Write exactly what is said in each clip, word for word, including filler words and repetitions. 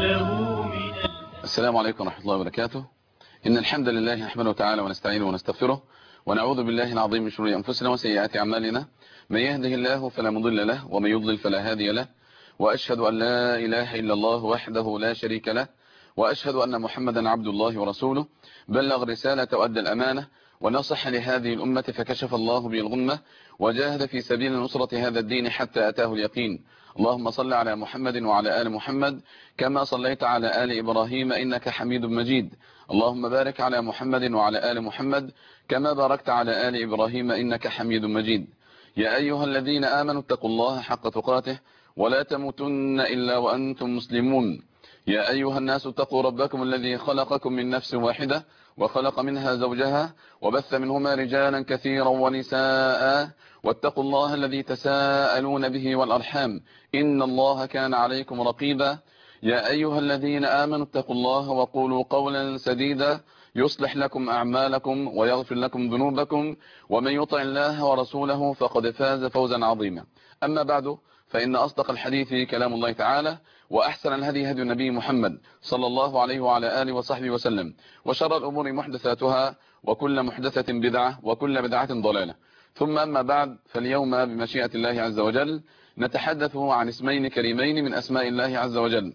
له من السلام عليكم ورحمة الله وبركاته. إن الحمد لله نحمده تعالى ونستعينه ونستغفره ونعوذ بالله العظيم من شرور أنفسنا وسيئات أعمالنا، من يهده الله فلا مضل له ومن يضلل فلا هادي له، وأشهد أن لا إله إلا الله وحده لا شريك له، وأشهد أن محمدا عبد الله ورسوله، بلغ رسالة وأدى الأمانة ونصح لهذه الأمة فكشف الله به الغمة وجاهد في سبيل نصرة هذا الدين حتى أتاه اليقين. اللهم صل على محمد وعلى آل محمد كما صليت على آل إبراهيم إنك حميد مجيد. اللهم بارك على محمد وعلى آل محمد كما باركت على آل إبراهيم إنك حميد مجيد. يا أيها الذين آمنوا اتقوا الله حق تقاته ولا تموتن إلا وأنتم مسلمون. يا أيها الناس اتقوا ربكم الذي خلقكم من نفس واحدة وخلق منها زوجها وبث منهما رجالا كثيرا ونساء، واتقوا الله الذي تساءلون به والأرحام إن الله كان عليكم رقيبا. يا أيها الذين آمنوا اتقوا الله وقولوا قولا سديدا يصلح لكم أعمالكم ويغفر لكم ذنوبكم، ومن يطع الله ورسوله فقد فاز فوزا عظيما. أما بعد، فإن أصدق الحديث كلام الله تعالى، وأحسن الهدي هدي النبي محمد صلى الله عليه وعلى آله وصحبه وسلم، وشر الأمور محدثاتها وكل محدثة بدعة وكل بدعة ضلالة. ثم أما بعد، فاليوم بمشيئة الله عز وجل نتحدث عن اسمين كريمين من أسماء الله عز وجل،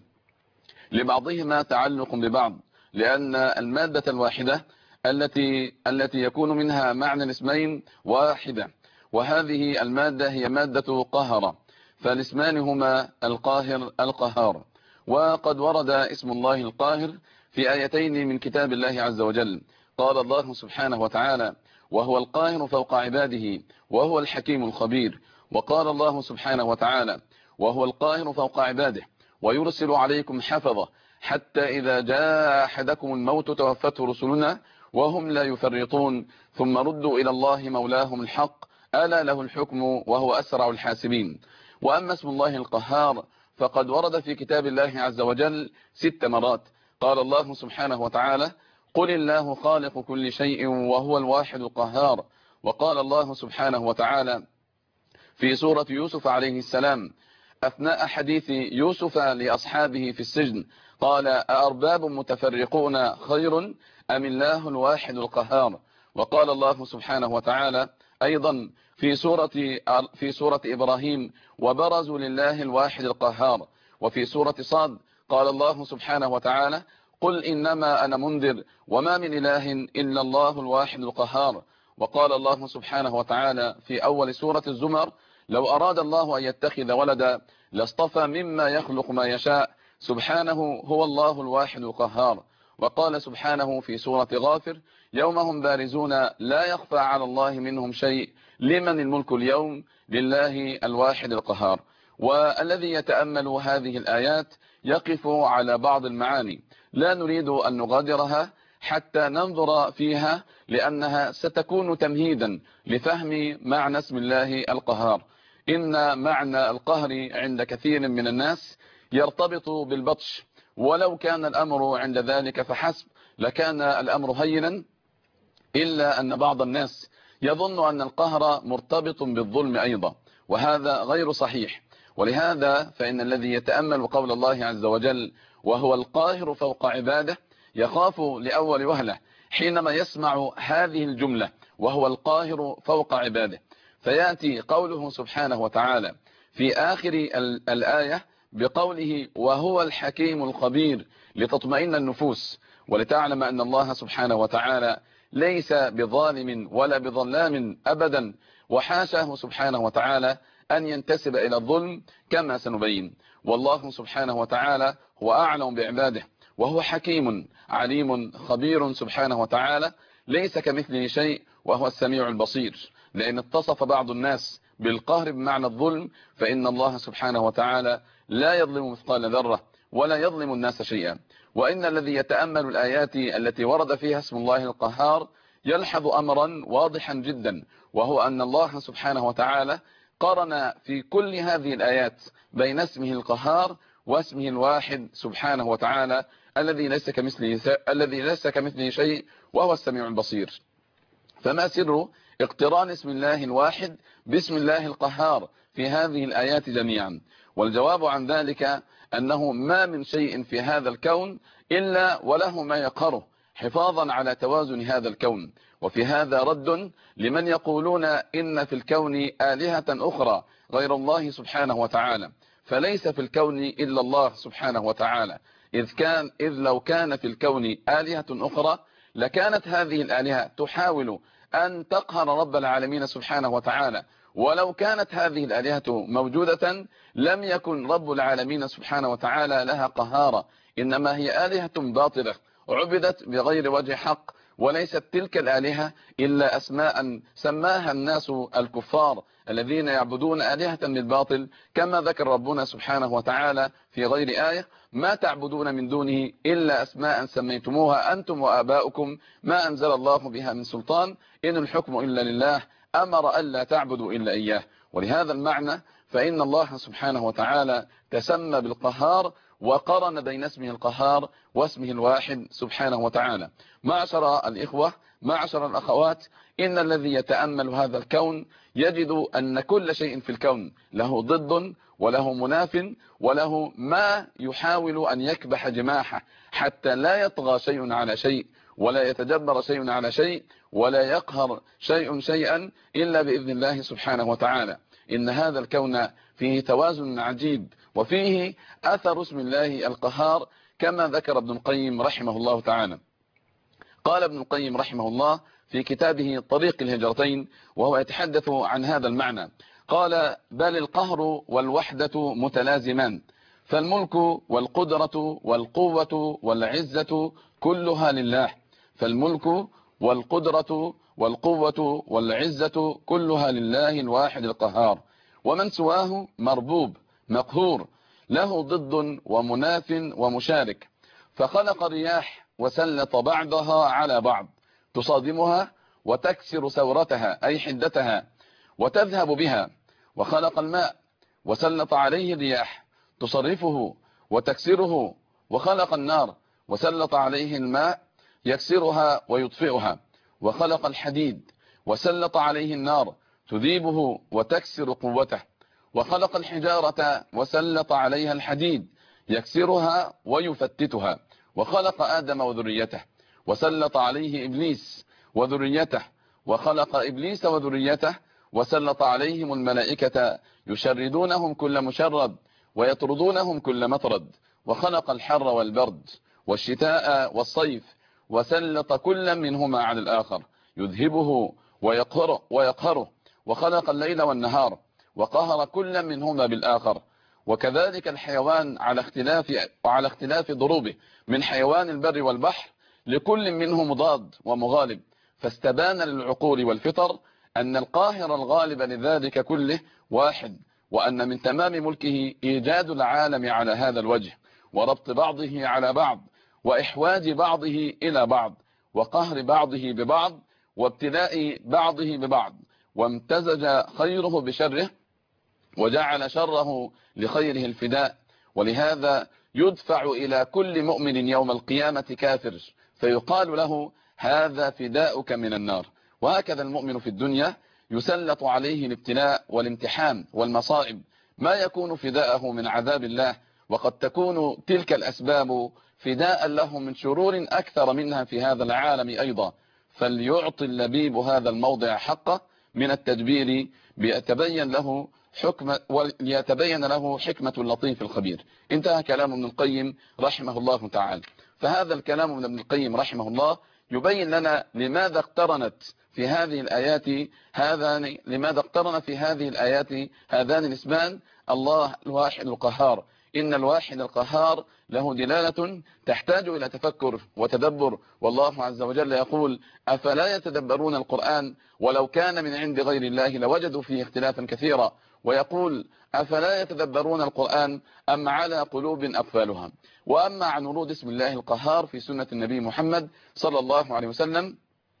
لبعضهما تعلق ببعض، لأن المادة الواحدة التي التي يكون منها معنى الاسمين واحدة، وهذه المادة هي مادة قهر، فالاسمان هما القاهر القهار. وقد ورد اسم الله القاهر في آيتين من كتاب الله عز وجل. قال الله سبحانه وتعالى: وهو القاهر فوق عباده وهو الحكيم الخبير. وقال الله سبحانه وتعالى: وهو القاهر فوق عباده ويرسل عليكم حفظة حتى إذا جاء أحدكم الموت توفته رسلنا وهم لا يفرطون ثم ردوا إلى الله مولاهم الحق ألا له الحكم وهو أسرع الحاسبين. وأما اسم الله القهار فقد ورد في كتاب الله عز وجل ست مرات. قال الله سبحانه وتعالى: قل الله خالق كل شيء وهو الواحد القهار. وقال الله سبحانه وتعالى في سورة يوسف عليه السلام أثناء حديث يوسف لأصحابه في السجن قال: أأرباب متفرقون خير أم الله الواحد القهار. وقال الله سبحانه وتعالى أيضا في سورة في سورة إبراهيم: وبرزوا لله الواحد القهار. وفي سورة صاد قال الله سبحانه وتعالى: قل إنما أنا منذر وما من إله إلا الله الواحد القهار. وقال الله سبحانه وتعالى في أول سورة الزمر: لو أراد الله أن يتخذ ولدا لاصطفى مما يخلق ما يشاء سبحانه هو الله الواحد القهار. وقال سبحانه في سورة غافر: يوم هم بارزون لا يخفى على الله منهم شيء لمن الملك اليوم لله الواحد القهار. والذي يتأمل هذه الآيات يقف على بعض المعاني لا نريد أن نغادرها حتى ننظر فيها، لأنها ستكون تمهيدا لفهم معنى اسم الله القهار. إن معنى القهر عند كثير من الناس يرتبط بالبطش، ولو كان الأمر عند ذلك فحسب لكان الأمر هينا، إلا أن بعض الناس يظن أن القهر مرتبط بالظلم أيضا، وهذا غير صحيح. ولهذا فإن الذي يتأمل قول الله عز وجل: وهو القاهر فوق عباده، يخاف لأول وهلة حينما يسمع هذه الجملة وهو القاهر فوق عباده، فيأتي قوله سبحانه وتعالى في آخر الآية بقوله: وهو الحكيم الخبير، لتطمئن النفوس ولتعلم أن الله سبحانه وتعالى ليس بظالم ولا بظلام أبدا، وحاشاه سبحانه وتعالى أن ينتسب إلى الظلم كما سنبين. والله سبحانه وتعالى هو أعلم بعباده، وهو حكيم عليم خبير سبحانه وتعالى، ليس كمثله شيء وهو السميع البصير. لأن اتصف بعض الناس بالقهر بمعنى الظلم، فإن الله سبحانه وتعالى لا يظلم مثقال ذرة ولا يظلم الناس شيئا. وإن الذي يتأمل الآيات التي ورد فيها اسم الله القهار يلحظ أمرا واضحا جدا، وهو أن الله سبحانه وتعالى قرن في كل هذه الآيات بين اسمه القهار واسمه الواحد سبحانه وتعالى الذي ليس كمثله الذي ليس كمثله شيء وهو السميع البصير. فما سر اقتران اسم الله الواحد باسم الله القهار في هذه الآيات جميعا؟ والجواب عن ذلك أنه ما من شيء في هذا الكون إلا وله ما يقهره حفاظا على توازن هذا الكون. وفي هذا رد لمن يقولون إن في الكون آلهة أخرى غير الله سبحانه وتعالى، فليس في الكون إلا الله سبحانه وتعالى، إذ كان إذ لو كان في الكون آلهة أخرى لكانت هذه الآلهة تحاول أن تقهر رب العالمين سبحانه وتعالى، ولو كانت هذه الآلهة موجودة لم يكن رب العالمين سبحانه وتعالى لها قهارا، إنما هي آلهة باطلة عبدت بغير وجه حق، وليست تلك الآلهة إلا أسماء سماها الناس الكفار الذين يعبدون آلهة بالباطل، كما ذكر ربنا سبحانه وتعالى في غير آية: ما تعبدون من دونه إلا أسماء سميتموها أنتم وآباؤكم ما أنزل الله بها من سلطان إن الحكم إلا لله أمر ألا تعبدوا إلا إياه. ولهذا المعنى فإن الله سبحانه وتعالى تسمى بالقهار وقرن بين اسمه القهار واسمه الواحد سبحانه وتعالى. معشر الإخوة، معشر الأخوات، إن الذي يتأمل هذا الكون يجد أن كل شيء في الكون له ضد وله مناف وله ما يحاول أن يكبح جماحه حتى لا يطغى شيء على شيء ولا يتجبر شيء على شيء ولا يقهر شيء شيئا إلا بإذن الله سبحانه وتعالى. إن هذا الكون فيه توازن عجيب وفيه أثر اسم الله القهار، كما ذكر ابن القيم رحمه الله تعالى. قال ابن القيم رحمه الله في كتابه طريق الهجرتين وهو يتحدث عن هذا المعنى، قال: بل القهر والوحدة متلازمان، فالملك والقدرة والقوة والعزة كلها لله، فالملك والقدرة والقوة والعزة كلها لله الواحد القهار، ومن سواه مربوب مقهور له ضد ومناف ومشارك، فخلق الرياح وسلط بعضها على بعض تصادمها وتكسر ثورتها أي حدتها وتذهب بها، وخلق الماء وسلط عليه الرياح تصرفه وتكسره، وخلق النار وسلط عليه الماء يكسرها ويطفئها، وخلق الحديد وسلط عليه النار تذيبه وتكسر قوته، وخلق الحجارة وسلط عليها الحديد يكسرها ويفتتها، وخلق آدم وذريته وسلط عليه إبليس وذريته، وخلق إبليس وذريته وسلط عليهم الملائكة يشردونهم كل مشرد ويطردونهم كل مطرد، وخلق الحر والبرد والشتاء والصيف وسلط كل منهما على الآخر يذهبه ويقهره, ويقهره وخلق الليل والنهار وقهر كل منهما بالآخر. وكذلك الحيوان على اختلاف وعلى اختلاف ضروبه من حيوان البر والبحر لكل منه مضاد ومغالب، فاستبان للعقول والفطر أن القاهر الغالب لذلك كله واحد، وأن من تمام ملكه إيجاد العالم على هذا الوجه وربط بعضه على بعض وإحواج بعضه إلى بعض وقهر بعضه ببعض وابتلاء بعضه ببعض، وامتزج خيره بشره وجعل شره لخيره الفداء. ولهذا يدفع إلى كل مؤمن يوم القيامة كافر فيقال له: هذا فداؤك من النار. وهكذا المؤمن في الدنيا يسلط عليه الابتلاء والامتحان والمصائب ما يكون فداءه من عذاب الله، وقد تكون تلك الأسباب فداء له من شرور أكثر منها في هذا العالم أيضا. فليعطي اللبيب هذا الموضع حقه من التدبير ليتبين له حكمة وليتبين له حكمة اللطيف الخبير. انتهى كلام ابن القيم رحمه الله تعالى. فهذا الكلام من ابن القيم رحمه الله يبين لنا لماذا اقترنت في هذه الآيات هذان لماذا اقترن في هذه الآيات هذان الاسمان: الله الواحد القهار. إن الواحد القهار له دلالة تحتاج إلى تفكر وتدبر، والله عز وجل يقول: أفلا يتدبرون القرآن ولو كان من عند غير الله لوجدوا فيه اختلافا كثيرا، ويقول: أفلا يتدبرون القرآن أم على قلوب أقفالها. وأما عن ورود اسم الله القهار في سنة النبي محمد صلى الله عليه وسلم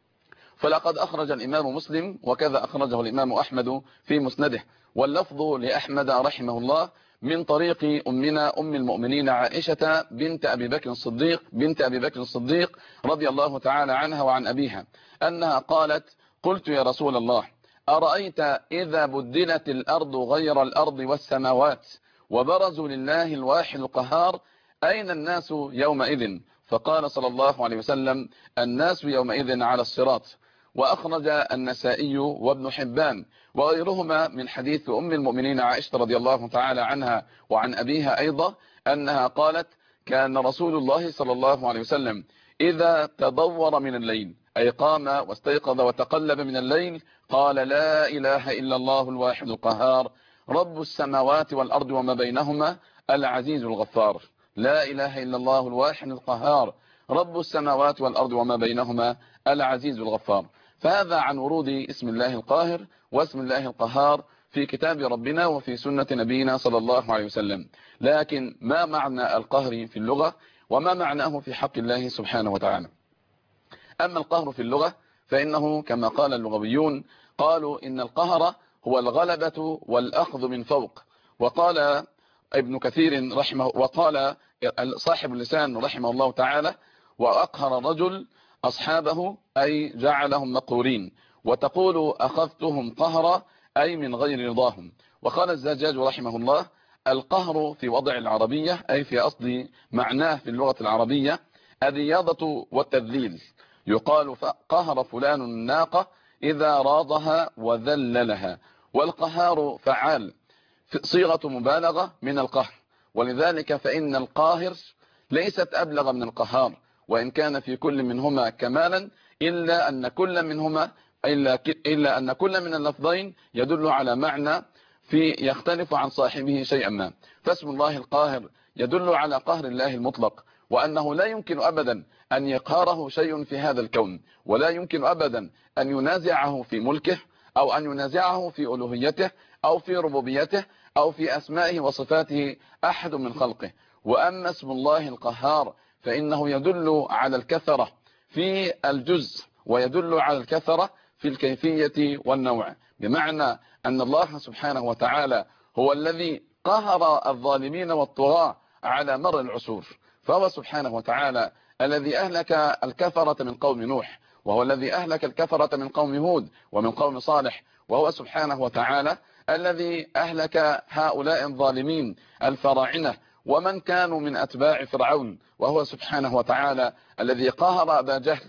فلقد أخرج الإمام مسلم وكذا أخرجه الإمام أحمد في مسنده، واللفظ لأحمد رحمه الله من طريق أمنا أم المؤمنين عائشة بنت أبي بكر الصديق بنت أبي بكر الصديق رضي الله تعالى عنها وعن أبيها أنها قالت: قلت يا رسول الله أرأيت إذا بدلت الأرض غير الأرض والسماوات وبرزوا لله الواحد القهار أين الناس يومئذ؟ فقال صلى الله عليه وسلم الناس يومئذ على الصراط. وأخرج النسائي وابن حبان وغيرهما من حديث أم المؤمنين عائشة رضي الله تعالى عنها وعن أبيها أيضا أنها قالت كان رسول الله صلى الله عليه وسلم إذا تدور من الليل أي قام واستيقظ وتقلب من الليل قال لا إله إلا الله الواحد القهار رب السماوات والأرض وما بينهما العزيز الغفار. لا إله إلا الله الواحد القهار رب السماوات والأرض وما بينهما العزيز الغفار. فهذا عن ورود اسم الله القاهر واسم الله القهار في كتاب ربنا وفي سنة نبينا صلى الله عليه وسلم. لكن ما معنى القهر في اللغة وما معناه في حق الله سبحانه وتعالى؟ أما القهر في اللغة فإنه كما قال اللغويون قالوا إن القهر هو الغلبة والأخذ من فوق. وقال ابن كثير رحمه وقال صاحب اللسان رحمه الله تعالى وأقهر الرجل أصحابه أي جعلهم مقهورين. وتقول أخذتهم قهرا أي من غير رضاهم. وقال الزجاج رحمه الله القهر في وضع العربية أي في أصل معناه في اللغة العربية الرياضة والتذليل. يقال قهر فلان الناقة إذا راضها وذللها. والقهار فعال صيغة مبالغة من القهر، ولذلك فإن القاهر ليست أبلغ من القهار وإن كان في كل منهما كمالا إلا أن كل منهما إلا, إلا أن كل من اللفظين يدل على معنى في يختلف عن صاحبه شيئا ما. فاسم الله القاهر يدل على قهر الله المطلق وأنه لا يمكن أبدا أن يقهره شيء في هذا الكون ولا يمكن أبدا أن ينازعه في ملكه أو أن ينازعه في ألوهيته أو في ربوبيته أو في أسمائه وصفاته أحد من خلقه. وأما اسم الله القهار فإنه يدل على الكثرة في الجزء ويدل على الكثرة في الكيفية والنوع، بمعنى أن الله سبحانه وتعالى هو الذي قهر الظالمين والطغاة على مر العصور. فهو سبحانه وتعالى الذي أهلك الكفرة من قوم نوح، وهو الذي أهلك الكفرة من قوم هود ومن قوم صالح، وهو سبحانه وتعالى الذي أهلك هؤلاء الظالمين الفراعنة ومن كانوا من أتباع فرعون، وهو سبحانه وتعالى الذي قهر أبا جهل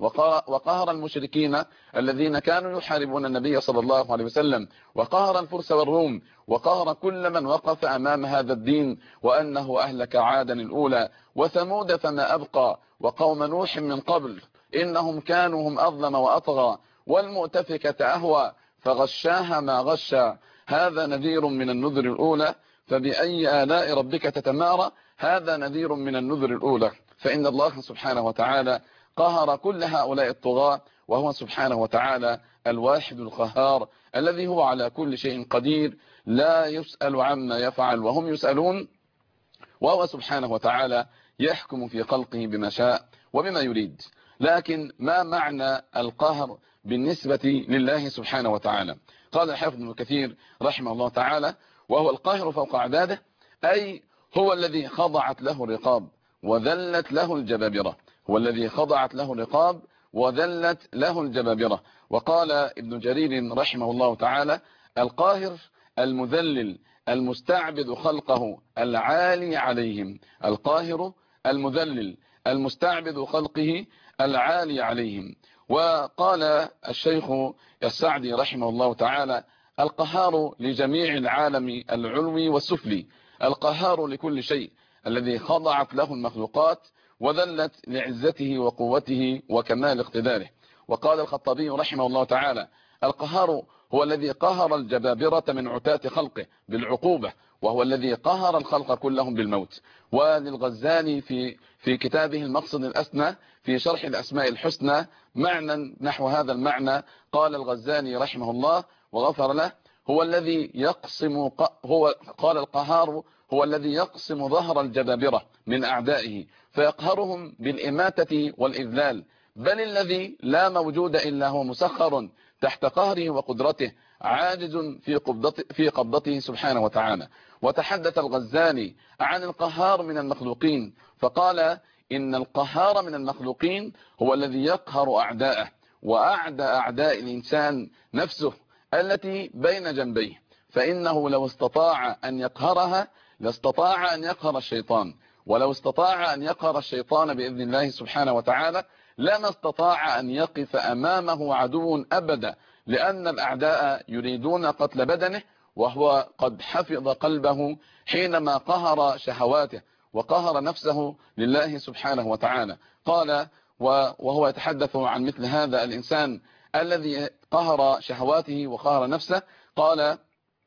وقهر المشركين الذين كانوا يحاربون النبي صلى الله عليه وسلم، وقهر الفرس والروم، وقهر كل من وقف أمام هذا الدين، وأنه أهلك عادا الأولى وثمود فما أبقى وقوم نوح من قبل إنهم كانوا هم أظلم وأطغى والمؤتفكة أهوى فغشاها ما غشى. هذا نذير من النذر الأولى فبأي آلاء ربك تتمارى. هذا نذير من النذر الأولى. فإن الله سبحانه وتعالى قهر كل هؤلاء الطغاة، وهو سبحانه وتعالى الواحد القهار الذي هو على كل شيء قدير لا يسأل عما يفعل وهم يسألون، وهو سبحانه وتعالى يحكم في خلقه بما شاء وبما يريد. لكن ما معنى القهر بالنسبة لله سبحانه وتعالى؟ قال الحافظ ابن كثير رحمه الله تعالى وهو القاهر فوق عباده أي هو الذي خضعت له الرقاب وذلت له الجبابرة. هو الذي خضعت له الرقاب وذلت له الجبابرة. وقال ابن جرير رحمه الله تعالى القاهر المذلل المستعبد خلقه العالي عليهم. القاهر المذلل المستعبد خلقه العالي عليهم. وقال الشيخ السعدي رحمه الله تعالى القهار لجميع العالم العلوي والسفلي، القهار لكل شيء الذي خضعت له المخلوقات وذلت لعزته وقوته وكمال اقتداره. وقال الخطابي رحمه الله تعالى القهار هو الذي قهر الجبابرة من عتاة خلقه بالعقوبة، وهو الذي قهر الخلق كلهم بالموت. وللغزالي في في كتابه المقصد الأسنى في شرح الأسماء الحسنى معنى نحو هذا المعنى. قال الغزالي رحمه الله وغفر له هو الذي يقسم هو قال القهار هو الذي يقسم ظهر الجبابرة من أعدائه فيقهرهم بالإماتة والإذلال، بل الذي لا موجود إلا هو مسخر تحت قهره وقدرته عاجز في قبضته, في قبضته سبحانه وتعالى. وتحدث الغزالي عن القهار من المخلوقين فقال إن القهار من المخلوقين هو الذي يقهر أعداءه، وأعدى أعداء الإنسان نفسه التي بين جنبيه، فإنه لو استطاع أن يقهرها لاستطاع أن يقهر الشيطان، ولو استطاع أن يقهر الشيطان بإذن الله سبحانه وتعالى لما استطاع أن يقف أمامه عدو أبدا، لأن الأعداء يريدون قتل بدنه، وهو قد حفظ قلبه حينما قهر شهواته وقهر نفسه لله سبحانه وتعالى. قال وهو يتحدث عن مثل هذا الإنسان الذي قهر شهواته وقهر نفسه، قال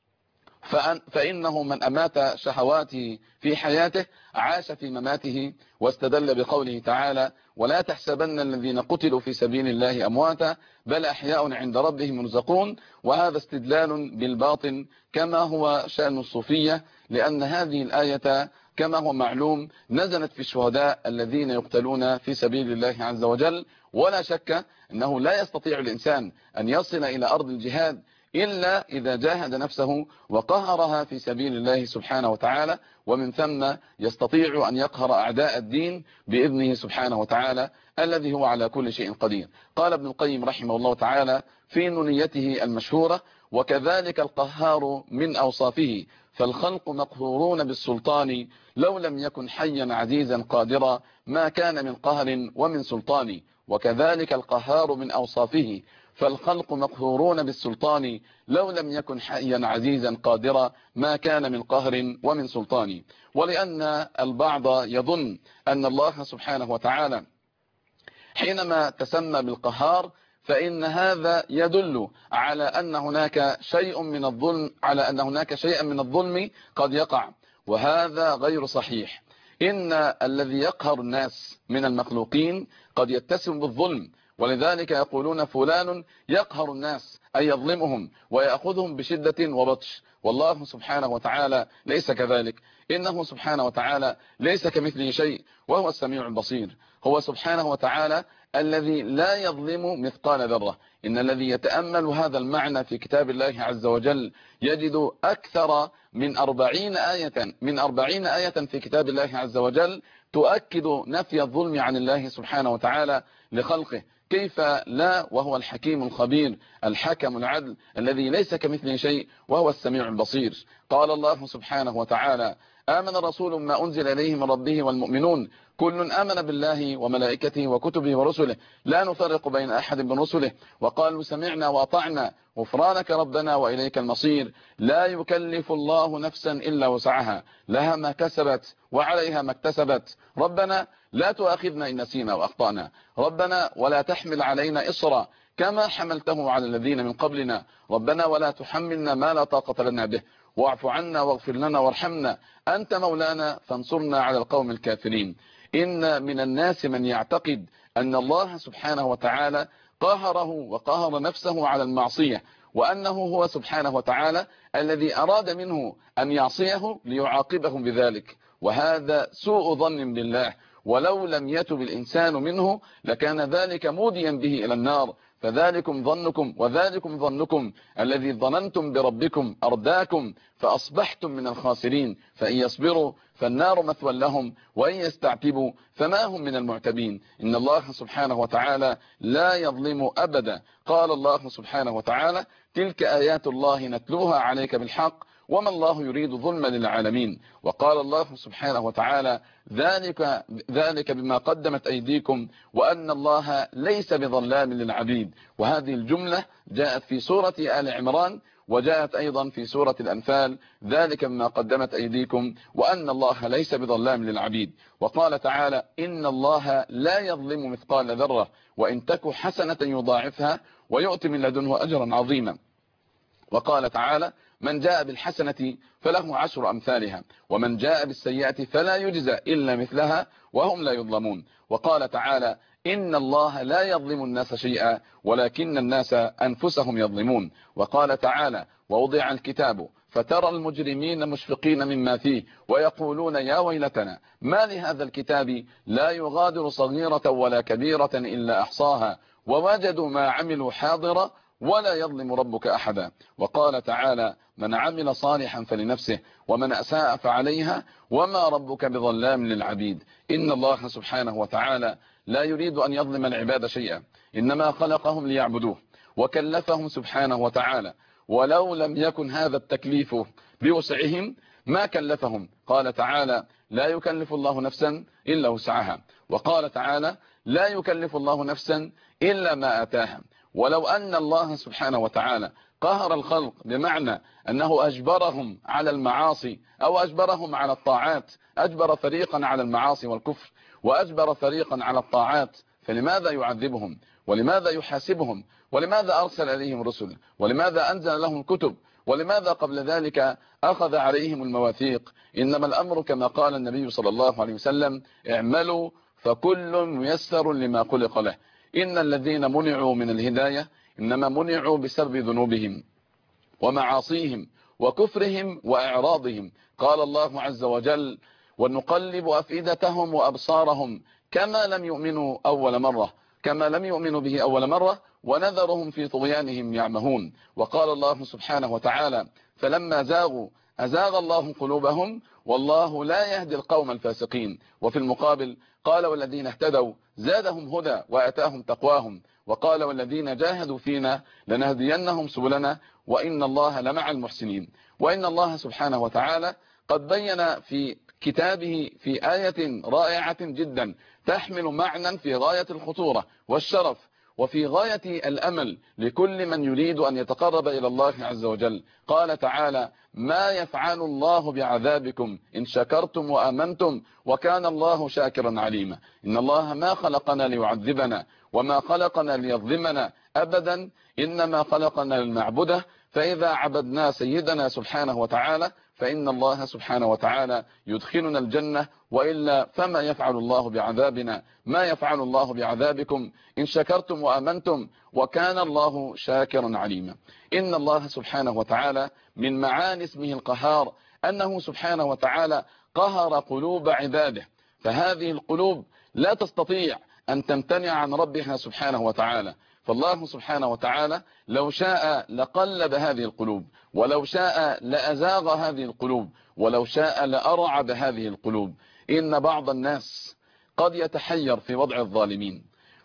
فإنه من أمات شهواته في حياته عاش في مماته، واستدل بقوله تعالى ولا تحسبن الذين قتلوا في سبيل الله أمواتا بل أحياء عند ربهم يرزقون. وهذا استدلال بالباطن كما هو شأن الصوفية، لأن هذه الآية كما هو معلوم نزلت في الشهداء الذين يقتلون في سبيل الله عز وجل. ولا شك أنه لا يستطيع الإنسان أن يصل إلى أرض الجهاد إلا إذا جاهد نفسه وقهرها في سبيل الله سبحانه وتعالى، ومن ثم يستطيع أن يقهر أعداء الدين بإذنه سبحانه وتعالى الذي هو على كل شيء قدير. قال ابن القيم رحمه الله تعالى في نونيته المشهورة وكذلك القهار من أوصافه فالخلق مقهورون بالسلطان لو لم يكن حيا عزيزا قادرا ما كان من قهر ومن سلطان. وكذلك القهار من أوصافه فالخلق مقهورون بالسلطان لو لم يكن حيا عزيزا قادرا ما كان من قهر ومن سلطان. ولأن البعض يظن أن الله سبحانه وتعالى حينما تسمى بالقهار فإن هذا يدل على أن هناك شيء من الظلم على أن هناك شيئا من الظلم قد يقع، وهذا غير صحيح. إن الذي يقهر الناس من المخلوقين قد يتسم بالظلم، ولذلك يقولون فلان يقهر الناس أي يظلمهم ويأخذهم بشدة وبطش، والله سبحانه وتعالى ليس كذلك. إنه سبحانه وتعالى ليس كمثله شيء وهو السميع البصير. هو سبحانه وتعالى الذي لا يظلم مثقال ذرة. إن الذي يتأمل هذا المعنى في كتاب الله عز وجل يجد أكثر من أربعين آية من أربعين آية في كتاب الله عز وجل تؤكد نفي الظلم عن الله سبحانه وتعالى لخلقه. كيف لا وهو الحكيم الخبير الحكم العدل الذي ليس كمثله شيء وهو السميع البصير. قال الله سبحانه وتعالى آمن الرسول ما أنزل إليه من ربه والمؤمنون كل آمن بالله وملائكته وكتبه ورسله لا نفرق بين أحد من رسله وقالوا سمعنا وأطعنا غفرانك ربنا وإليك المصير. لا يكلف الله نفسا إلا وسعها لها ما كسبت وعليها ما اكتسبت ربنا لا تؤاخذنا إن نسينا وأخطأنا ربنا ولا تحمل علينا إصرا كما حملته على الذين من قبلنا ربنا ولا تحملنا ما لا طاقة لنا به واعف عنا واغفر لنا وارحمنا أنت مولانا فانصرنا على القوم الكافرين. إن من الناس من يعتقد أن الله سبحانه وتعالى قهره وقهر نفسه على المعصية، وأنه هو سبحانه وتعالى الذي أراد منه أن يعصيه ليعاقبهم بذلك، وهذا سوء ظن بالله. ولو لم يتب الإنسان منه لكان ذلك موديا به إلى النار. فذلكم ظنكم وذلكم ظنكم الذي ظننتم بربكم أرداكم فأصبحتم من الخاسرين فإن يصبروا فالنار مثوى لهم وإن يستعتبوا فما هم من المعتبين. إن الله سبحانه وتعالى لا يظلم أبدا. قال الله سبحانه وتعالى تلك آيات الله نتلوها عليك بالحق وما الله يريد ظلما للعالمين. وقال الله سبحانه وتعالى ذلك, ذلك بما قدمت أيديكم وأن الله ليس بظلام للعبيد. وهذه الجملة جاءت في سورة آل عمران وجاءت أيضا في سورة الأنفال ذلك بما قدمت أيديكم وأن الله ليس بظلام للعبيد. وقال تعالى إن الله لا يظلم مثقال ذرة وإن تك حسنة يضاعفها ويؤتي من لدنه أجرا عظيما. وقال تعالى من جاء بالحسنة فله عشر أمثالها ومن جاء بالسيئة فلا يجزى إلا مثلها وهم لا يظلمون. وقال تعالى إن الله لا يظلم الناس شيئا ولكن الناس أنفسهم يظلمون. وقال تعالى ووضع الكتاب فترى المجرمين مشفقين مما فيه ويقولون يا ويلتنا ما لهذا الكتاب لا يغادر صغيرة ولا كبيرة إلا أحصاها ووجدوا ما عملوا حاضرا ولا يظلم ربك أحدا. وقال تعالى من عمل صالحا فلنفسه ومن أساء فعليها وما ربك بظلام للعبيد. إن الله سبحانه وتعالى لا يريد أن يظلم العباد شيئا، إنما خلقهم ليعبدوه وكلفهم سبحانه وتعالى، ولو لم يكن هذا التكليف بوسعهم ما كلفهم. قال تعالى لا يكلف الله نفسا إلا وسعها، وقال تعالى لا يكلف الله نفسا إلا ما آتاها. ولو أن الله سبحانه وتعالى قهر الخلق بمعنى أنه أجبرهم على المعاصي أو أجبرهم على الطاعات، أجبر فريقا على المعاصي والكفر وأجبر فريقا على الطاعات، فلماذا يعذبهم ولماذا يحاسبهم ولماذا أرسل إليهم رسل ولماذا أنزل لهم كتب ولماذا قبل ذلك أخذ عليهم المواثيق؟ إنما الأمر كما قال النبي صلى الله عليه وسلم اعملوا فكل ميسر لما خلق له. إن الذين منعوا من الهداية إنما منعوا بسبب ذنوبهم ومعاصيهم وكفرهم وإعراضهم. قال الله عز وجل ونقلب أفئدتهم وأبصارهم كما لم يؤمنوا أول مرة كما لم يؤمنوا به أول مرة ونذرهم في طغيانهم يعمهون. وقال الله سبحانه وتعالى فلما زاغوا أزاغ الله قلوبهم والله لا يهدي القوم الفاسقين. وفي المقابل قال والذين اهتدوا زادهم هدى وآتاهم تقواهم. وقال والذين جاهدوا فينا لنهدينهم سبلنا وإن الله لمع المحسنين. وإن الله سبحانه وتعالى قد بين في كتابه في آية رائعة جدا تحمل معنى في غاية الخطورة والشرف وفي غاية الأمل لكل من يريد أن يتقرب إلى الله عز وجل. قال تعالى ما يفعل الله بعذابكم إن شكرتم وآمنتم وكان الله شاكرا عليما. إن الله ما خلقنا ليعذبنا وما خلقنا ليظلمنا أبدا، إنما خلقنا لنعبده، فإذا عبدنا سيدنا سبحانه وتعالى فإن الله سبحانه وتعالى يدخلنا الجنة، وإلا فما يفعل الله بعذابنا ما يفعل الله بعذابكم إن شكرتم وآمنتم وكان الله شاكرا عليما. إن الله سبحانه وتعالى من معاني اسمه القهار أنه سبحانه وتعالى قهر قلوب عباده، فهذه القلوب لا تستطيع أن تمتنع عن ربها سبحانه وتعالى. فالله سبحانه وتعالى لو شاء لقلب هذه القلوب، ولو شاء لأزاغ هذه القلوب، ولو شاء لأرعب هذه القلوب. إن بعض الناس قد يتحير في وضع الظالمين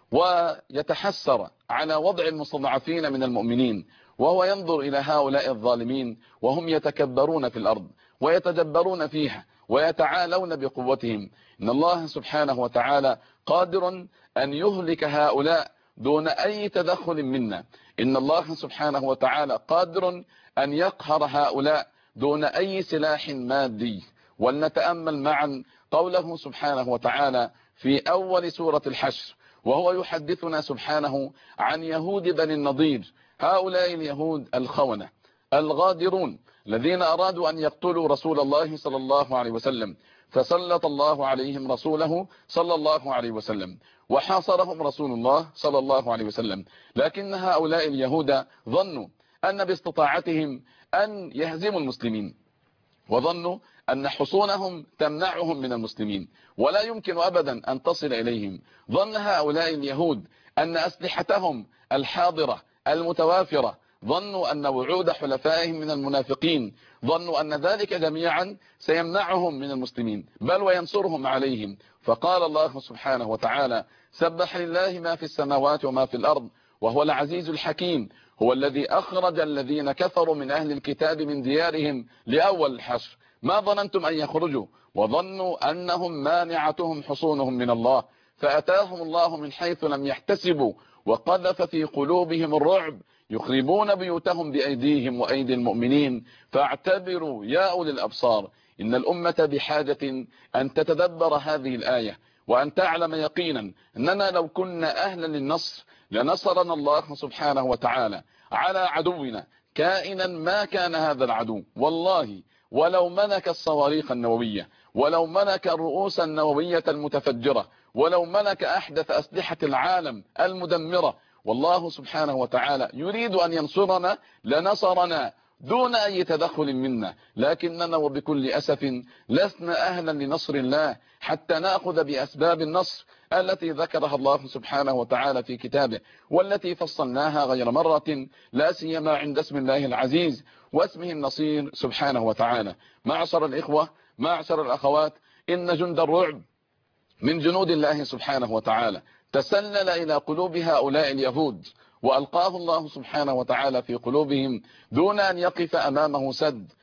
ويتحسر على وضع المستضعفين من المؤمنين، وهو ينظر إلى هؤلاء الظالمين وهم يتكبرون في الأرض ويتجبرون فيها ويتعالون بقوتهم. إن الله سبحانه وتعالى قادر أن يهلك هؤلاء دون أي تدخل منا. إن الله سبحانه وتعالى قادر أن يقهر هؤلاء دون أي سلاح مادي. ولنتأمل معا قوله سبحانه وتعالى في أول سورة الحشر وهو يحدثنا سبحانه عن يهود بني النضير، هؤلاء اليهود الخونة الغادرون الذين أرادوا أن يقتلوا رسول الله صلى الله عليه وسلم، فسلط الله عليهم رسوله صلى الله عليه وسلم وحاصرهم رسول الله صلى الله عليه وسلم. لكن هؤلاء اليهود ظنوا أن باستطاعتهم أن يهزموا المسلمين، وظنوا أن حصونهم تمنعهم من المسلمين ولا يمكن أبدا أن تصل إليهم. ظن هؤلاء اليهود أن أسلحتهم الحاضرة المتوافرة، ظنوا أن وعود حلفائهم من المنافقين، ظنوا أن ذلك جميعا سيمنعهم من المسلمين بل وينصرهم عليهم. فقال الله سبحانه وتعالى سبح لله ما في السماوات وما في الأرض وهو العزيز الحكيم، هو الذي أخرج الذين كفروا من أهل الكتاب من ديارهم لأول الحشر ما ظننتم أن يخرجوا وظنوا أنهم مانعتهم حصونهم من الله فأتاهم الله من حيث لم يحتسبوا وقذف في قلوبهم الرعب يخربون بيوتهم بأيديهم وأيدي المؤمنين فاعتبروا يا أولي الأبصار. إن الأمة بحاجة أن تتدبر هذه الآية وأن تعلم يقينا أننا لو كنا أهلا للنصر لنصرنا الله سبحانه وتعالى على عدونا كائنا ما كان هذا العدو والله، ولو ملك الصواريخ النووية، ولو ملك الرؤوس النووية المتفجرة، ولو ملك أحدث أسلحة العالم المدمرة، والله سبحانه وتعالى يريد أن ينصرنا لنصرنا دون أي تدخل منا. لكننا وبكل أسف لسنا أهلا لنصر الله حتى نأخذ بأسباب النصر التي ذكرها الله سبحانه وتعالى في كتابه والتي فصلناها غير مرة، لا سيما عند اسم الله العزيز واسمه النصير سبحانه وتعالى. معشر الإخوة معشر الأخوات، إن جند الرعب من جنود الله سبحانه وتعالى تسلل إلى قلوب هؤلاء اليهود وألقاه الله سبحانه وتعالى في قلوبهم دون أن يقف أمامه سد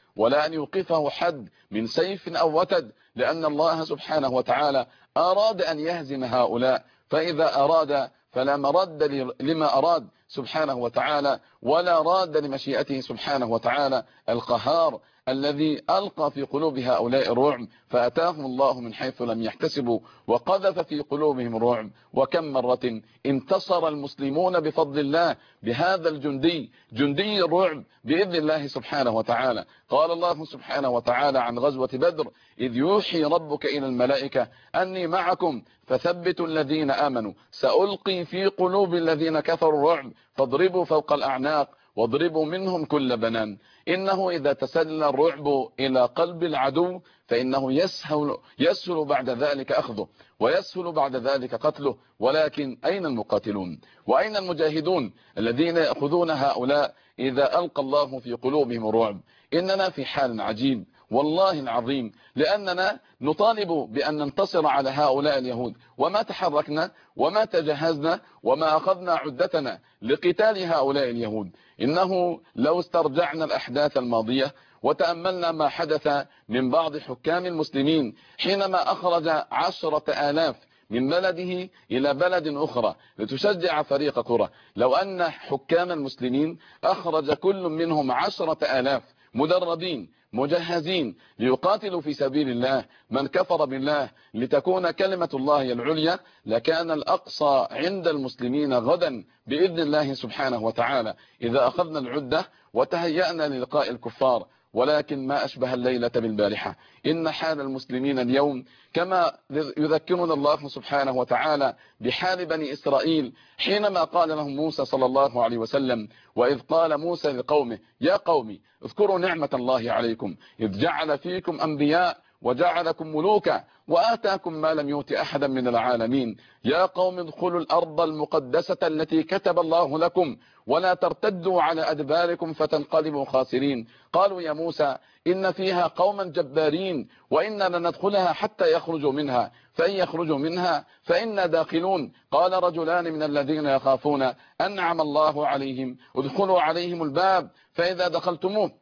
ولا أن يوقفه حد من سيف أو وتد، لأن الله سبحانه وتعالى أراد أن يهزم هؤلاء، فإذا أراد فلا مرد لما أراد سبحانه وتعالى، ولا راد لمشيئته سبحانه وتعالى القهار الذي ألقى في قلوب هؤلاء الرعب، فأتاهم الله من حيث لم يحتسبوا وقذف في قلوبهم الرعب. وكم مرة انتصر المسلمون بفضل الله بهذا الجندي، جندي الرعب بإذن الله سبحانه وتعالى. قال الله سبحانه وتعالى عن غزوة بدر: إذ يوحي ربك إلى الملائكة أني معكم فثبتوا الذين آمنوا سألقي في قلوب الذين كفروا الرعب فاضربوا فوق الأعناق واضربوا منهم كل بنان. إنه إذا تسلل الرعب إلى قلب العدو فإنه يسهل, يسهل بعد ذلك أخذه ويسهل بعد ذلك قتله. ولكن أين المقاتلون وأين المجاهدون الذين يأخذون هؤلاء إذا ألقى الله في قلوبهم الرعب؟ إننا في حال عجيب والله العظيم، لأننا نطالب بأن ننتصر على هؤلاء اليهود، وما تحركنا وما تجهزنا وما أخذنا عدتنا لقتال هؤلاء اليهود. إنه لو استرجعنا الأحداث الماضية وتأملنا ما حدث من بعض حكام المسلمين حينما أخرج عشرة آلاف من بلده إلى بلد أخرى لتشجع فريق كرة، لو أن حكام المسلمين أخرج كل منهم عشرة آلاف مدربين مجهزين ليقاتلوا في سبيل الله من كفر بالله لتكون كلمة الله العليا، لكان الأقصى عند المسلمين غدا بإذن الله سبحانه وتعالى إذا أخذنا العدة وتهيأنا للقاء الكفار. ولكن ما أشبه الليلة بالبارحة، إن حال المسلمين اليوم كما يذكرنا الله سبحانه وتعالى بحال بني إسرائيل حينما قال لهم موسى صلى الله عليه وسلم: وإذ قال موسى لقومه يا قوم اذكروا نعمة الله عليكم إذ جعل فيكم أنبياء وجعلكم ملوكا وآتاكم ما لم يؤت أحدا من العالمين يا قوم ادخلوا الأرض المقدسة التي كتب الله لكم ولا ترتدوا على أدباركم فتنقلبوا خاسرين. قالوا يا موسى إن فيها قوما جبارين وإنا لندخلها حتى يخرجوا منها فإن يخرجوا منها فإنا داخلون. قال رجلان من الذين يخافون أنعم الله عليهم ادخلوا عليهم الباب فإذا دخلتموه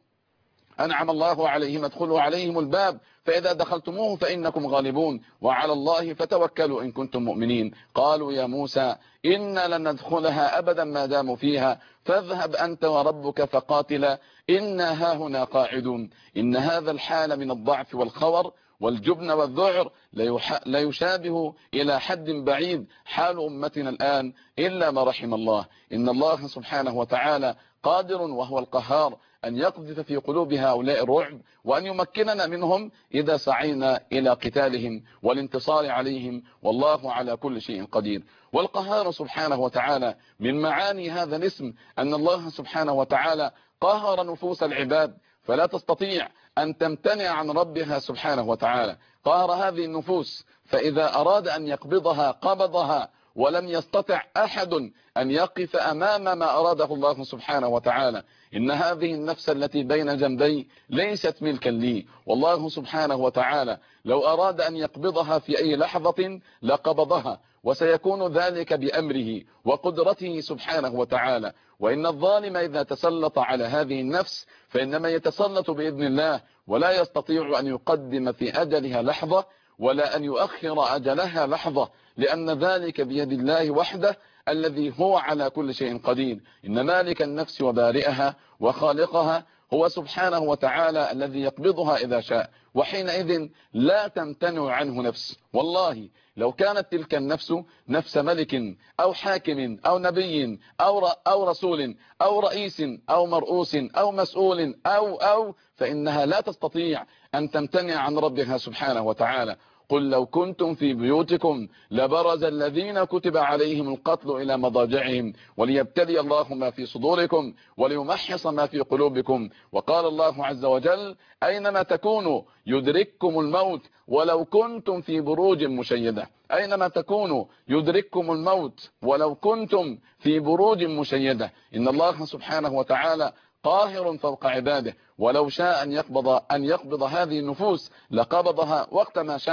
أنعم الله عليهم ادخلوا عليهم الباب فإذا دخلتموه فإنكم غالبون وعلى الله فتوكلوا إن كنتم مؤمنين. قالوا يا موسى إنا لن ندخلها أبدا ما داموا فيها فاذهب أنت وربك فقاتلا إنا هاهنا قاعدون. إن هذا الحال من الضعف والخور والجبن والذعر لا يشابه إلى حد بعيد حال أمتنا الآن إلا ما رحم الله. إن الله سبحانه وتعالى قادر وهو القهار أن يقذف في قلوب هؤلاء الرعب وأن يمكننا منهم إذا سعينا إلى قتالهم والانتصار عليهم، والله على كل شيء قدير. والقهار سبحانه وتعالى من معاني هذا الاسم أن الله سبحانه وتعالى قهر نفوس العباد فلا تستطيع أن تمتنع عن ربها سبحانه وتعالى. قهر هذه النفوس فإذا أراد أن يقبضها قبضها ولم يستطع أحد أن يقف أمام ما أراده الله سبحانه وتعالى. إن هذه النفس التي بين جنبي ليست ملكا لي، والله سبحانه وتعالى لو أراد أن يقبضها في أي لحظة لقبضها، وسيكون ذلك بأمره وقدرته سبحانه وتعالى. وإن الظالم إذا تسلط على هذه النفس فإنما يتسلط بإذن الله ولا يستطيع أن يقدم في أجلها لحظة ولا أن يؤخر أجلها لحظة، لأن ذلك بيد الله وحده الذي هو على كل شيء قدير. إن مالك النفس وبارئها وخالقها هو سبحانه وتعالى الذي يقبضها إذا شاء، وحينئذ لا تمتنع عنه نفس. والله لو كانت تلك النفس نفس ملك أو حاكم أو نبي أو أو رسول أو رئيس أو مرؤوس أو مسؤول أو أو فإنها لا تستطيع أن تمتنع عن ربها سبحانه وتعالى. قل لو كنتم في بيوتكم لبرز الذين كتب عليهم القتل إلى مضاجعهم وليبتلي الله ما في صدوركم وليمحص ما في قلوبكم. وقال الله عز وجل أينما تكونوا يدرككم الموت ولو كنتم في بروج مشيدة. أينما تكونوا يدرككم الموت ولو كنتم في بروج مشيدة. إن الله سبحانه وتعالى قاهر فوق عباده، ولو شاء أن يقبض, أن يقبض هذه النفوس لقبضها وقت ما شاء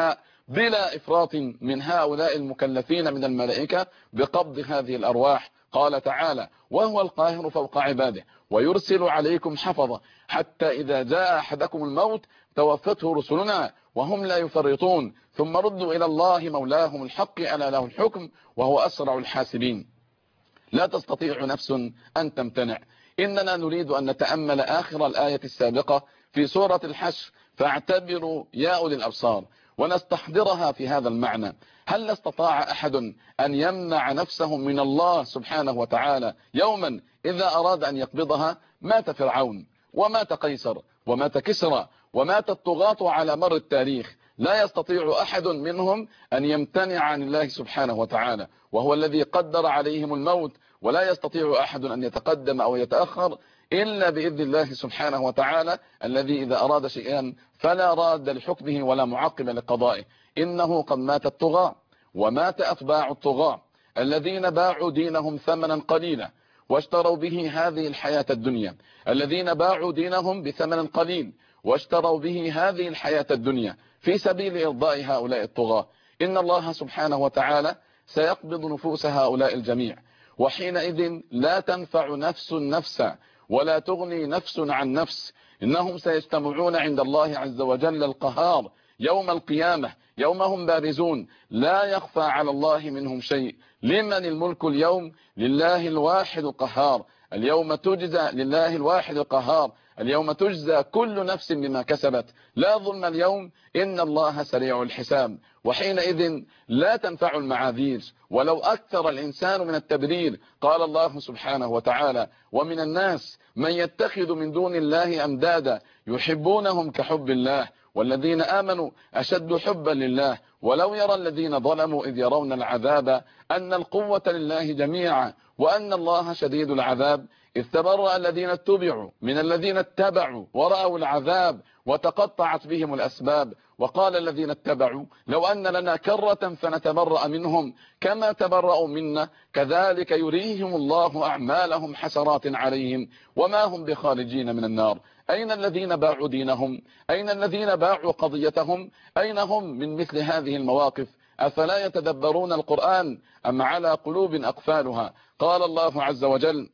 بلا إفراط من هؤلاء المكلفين من الملائكة بقبض هذه الأرواح. قال تعالى: وهو القاهر فوق عباده ويرسل عليكم حفظة حتى إذا جاء أحدكم الموت توفته رسلنا وهم لا يفرطون ثم ردوا إلى الله مولاهم الحق ألا له الحكم وهو أسرع الحاسبين. لا تستطيع نفس أن تمتنع. إننا نريد أن نتأمل آخر الآية السابقة في سورة الحشر، فاعتبروا يا أولي الأبصار، ونستحضرها في هذا المعنى. هل استطاع أحد أن يمنع نفسه من الله سبحانه وتعالى يوما إذا أراد أن يقبضها؟ مات فرعون ومات قيصر ومات كسرى ومات الطغاة على مر التاريخ، لا يستطيع أحد منهم أن يمتنع عن الله سبحانه وتعالى، وهو الذي قدر عليهم الموت، ولا يستطيع أحد أن يتقدم أو يتأخر إلا بإذن الله سبحانه وتعالى، الذي إذا أراد شيئا فلا راد لحكمه ولا معقب لقضائه. إنه قد مات الطغاة ومات أتباع الطغاة الذين باعوا دينهم ثمنا قليلا واشتروا به هذه الحياة الدنيا، الذين باعوا دينهم بثمن قليل واشتروا به هذه الحياة الدنيا في سبيل إرضاء هؤلاء الطغاة. إن الله سبحانه وتعالى سيقبض نفوس هؤلاء الجميع، وحينئذ لا تنفع نفس نفسا ولا تغني نفس عن نفس. إنهم سيجتمعون عند الله عز وجل القهار يوم القيامة، يوم هم بارزون لا يخفى على الله منهم شيء. لمن الملك اليوم؟ لله الواحد القهار. اليوم تجزى لله الواحد القهار اليوم تجزى كل نفس بما كسبت، لا ظلم اليوم، إن الله سريع الحساب. وحينئذ لا تنفع المعاذير ولو أكثر الإنسان من التبرير. قال الله سبحانه وتعالى: ومن الناس من يتخذ من دون الله أندادا يحبونهم كحب الله والذين آمنوا أشد حبا لله ولو يرى الذين ظلموا إذ يرون العذاب أن القوة لله جميعا وأن الله شديد العذاب إذ تبرأ الذين اتبعوا من الذين اتبعوا ورأوا العذاب وتقطعت بهم الأسباب وقال الذين اتبعوا لو أن لنا كرة فنتبرأ منهم كما تبرأوا منا كذلك يريهم الله أعمالهم حسرات عليهم وما هم بخارجين من النار. أين الذين باعوا دينهم؟ أين الذين باعوا قضيتهم؟ أين هم من مثل هذه المواقف؟ أفلا يتدبرون القرآن أم على قلوب أقفالها؟ قال الله عز وجل: